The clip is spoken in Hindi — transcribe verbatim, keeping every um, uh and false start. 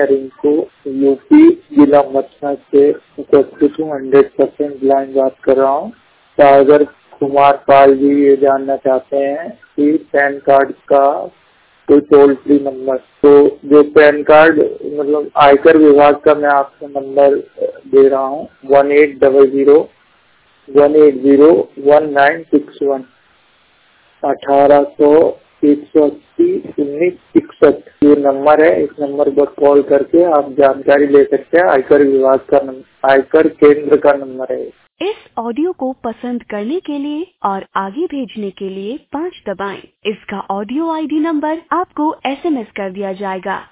रिंकू यूपी जिला मथुरा से उपस्थित हूँ। हंड्रेड परसेंट ब्लाइंड बात कर रहा हूँ। सागर कुमार पाल जी ये जानना चाहते हैं कि पैन कार्ड का कोई टोल फ्री नंबर, तो जो पैन कार्ड मतलब आयकर विभाग का मैं आपको नंबर दे रहा हूँ one eight double zero one eight zero one nine six one अठारह सौ एक सौ अस्सी उन्नीस इकसठ ये नंबर है। इस नंबर पर कॉल करके आप जानकारी ले सकते हैं। आयकर विभाग का आयकर केंद्र का नंबर है। इस ऑडियो को पसंद करने के लिए और आगे भेजने के लिए पाँच दबाएं। इसका ऑडियो आईडी नंबर आपको एसएमएस कर दिया जाएगा।